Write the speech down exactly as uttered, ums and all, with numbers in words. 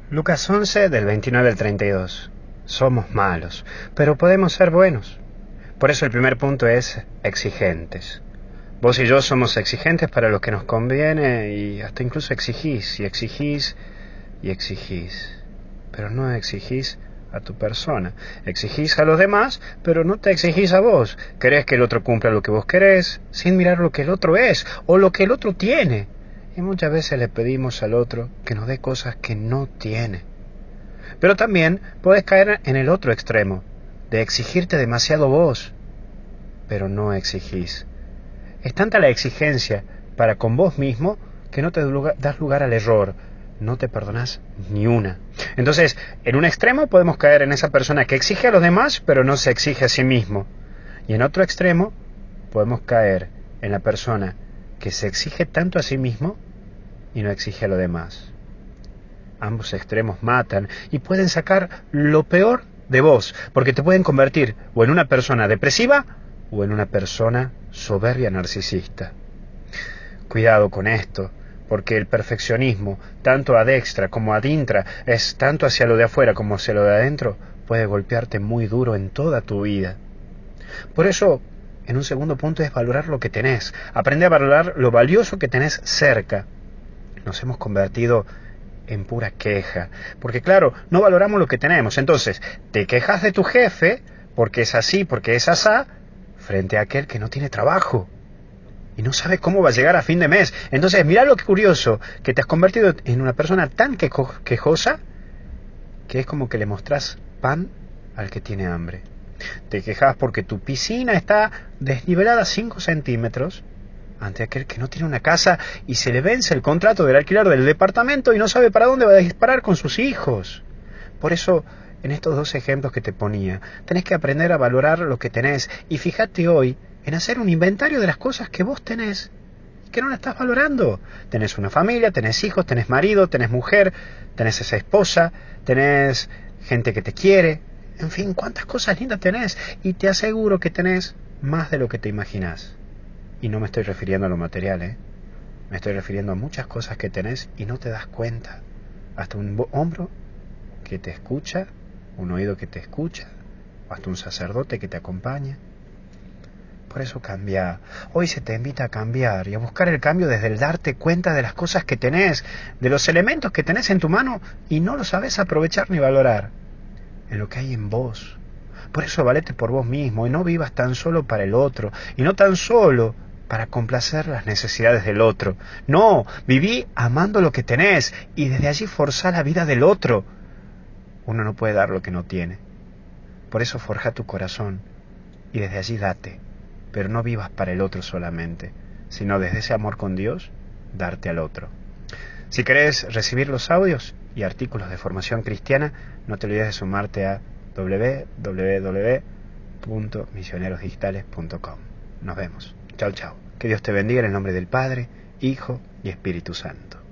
Lucas once, del veintinueve al treinta y dos. Somos malos, pero podemos ser buenos. Por eso el primer punto es exigentes. Vos y yo somos exigentes para lo que nos conviene y hasta incluso exigís y exigís y exigís. Pero no exigís a tu persona. Exigís a los demás, pero no te exigís a vos. Querés que el otro cumpla lo que vos querés, sin mirar lo que el otro es o lo que el otro tiene. Y muchas veces le pedimos al otro que nos dé cosas que no tiene. Pero también podés caer en el otro extremo, de exigirte demasiado vos, pero no exigís. Es tanta la exigencia para con vos mismo que no te das lugar al error, no te perdonás ni una. Entonces, en un extremo podemos caer en esa persona que exige a los demás, pero no se exige a sí mismo. Y en otro extremo podemos caer en la persona que se exige tanto a sí mismo y no exige a los demás. Ambos extremos matan y pueden sacar lo peor de vos, porque te pueden convertir o en una persona depresiva o en una persona soberbia narcisista. Cuidado con esto, porque el perfeccionismo, tanto ad extra como ad intra, es tanto hacia lo de afuera como hacia lo de adentro, puede golpearte muy duro en toda tu vida. Por eso, en un segundo punto es valorar lo que tenés. Aprende a valorar lo valioso que tenés cerca. Nos hemos convertido en pura queja, porque claro, no valoramos lo que tenemos. Entonces, te quejas de tu jefe porque es así, porque es asá, frente a aquel que no tiene trabajo y no sabe cómo va a llegar a fin de mes. Entonces, mira lo que curioso, que te has convertido en una persona tan quejo- quejosa que es como que le mostrás pan al que tiene hambre. Te quejas porque tu piscina está desnivelada cinco centímetros ante aquel que no tiene una casa y se le vence el contrato del alquiler del departamento y no sabe para dónde va a disparar con sus hijos. Por eso, en estos dos ejemplos que te ponía, tenés que aprender a valorar lo que tenés y fíjate hoy en hacer un inventario de las cosas que vos tenés y que no la estás valorando. Tenés una familia, tenés hijos, tenés marido, tenés mujer, tenés esa esposa, tenés gente que te quiere. En fin, cuántas cosas lindas tenés y te aseguro que tenés más de lo que te imaginás. Y no me estoy refiriendo a lo material, ¿eh? Me estoy refiriendo a muchas cosas que tenés y no te das cuenta. Hasta un hombro que te escucha, un oído que te escucha, o hasta un sacerdote que te acompaña. Por eso cambia. Hoy se te invita a cambiar y a buscar el cambio desde el darte cuenta de las cosas que tenés, de los elementos que tenés en tu mano y no los sabés aprovechar ni valorar, en lo que hay en vos. Por eso valete por vos mismo y no vivas tan solo para el otro y no tan solo para complacer las necesidades del otro. No, viví amando lo que tenés y desde allí forzá la vida del otro. Uno no puede dar lo que no tiene. Por eso forja tu corazón y desde allí date, pero no vivas para el otro solamente, sino desde ese amor con Dios, darte al otro. Si querés recibir los audios y artículos de formación cristiana, no te olvides de sumarte a doble u doble u doble u punto misioneros digitales punto com. Nos vemos. Chau, chau. Que Dios te bendiga en el nombre del Padre, Hijo y Espíritu Santo.